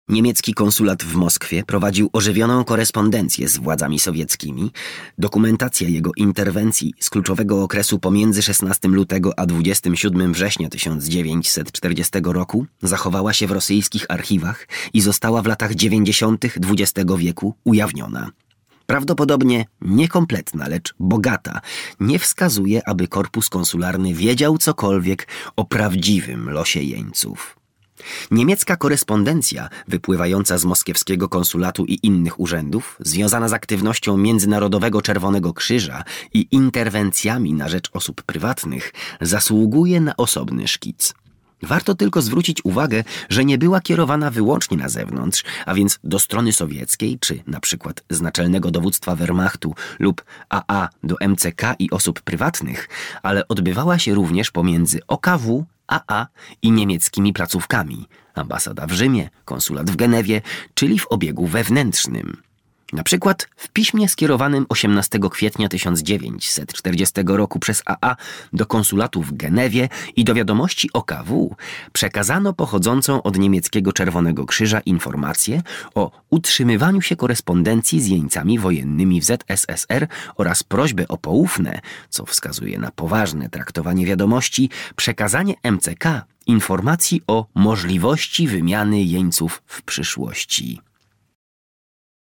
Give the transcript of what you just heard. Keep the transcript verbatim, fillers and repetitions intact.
Niemiecki konsulat w Moskwie prowadził ożywioną korespondencję z władzami sowieckimi. Dokumentacja jego interwencji z kluczowego okresu pomiędzy szesnastego lutego a dwudziestego siódmego września tysiąc dziewięćset czterdziestego roku zachowała się w rosyjskich archiwach i została w latach dziewięćdziesiątych dwudziestego wieku ujawniona. Prawdopodobnie niekompletna, lecz bogata, nie wskazuje, aby korpus konsularny wiedział cokolwiek o prawdziwym losie jeńców. Niemiecka korespondencja wypływająca z moskiewskiego konsulatu i innych urzędów, związana z aktywnością Międzynarodowego Czerwonego Krzyża i interwencjami na rzecz osób prywatnych, zasługuje na osobny szkic. Warto tylko zwrócić uwagę, że nie była kierowana wyłącznie na zewnątrz, a więc do strony sowieckiej, czy na przykład z Naczelnego Dowództwa Wehrmachtu lub A A do M C K i osób prywatnych, ale odbywała się również pomiędzy O K W, A A i niemieckimi placówkami, ambasada w Rzymie, konsulat w Genewie, czyli w obiegu wewnętrznym. Na przykład w piśmie skierowanym osiemnastego kwietnia tysiąc dziewięćset czterdziestego roku przez A A do konsulatu w Genewie i do wiadomości O K W przekazano pochodzącą od niemieckiego Czerwonego Krzyża informację o utrzymywaniu się korespondencji z jeńcami wojennymi w Z S S R oraz prośbę o poufne, co wskazuje na poważne traktowanie wiadomości, przekazanie M C K informacji o możliwości wymiany jeńców w przyszłości.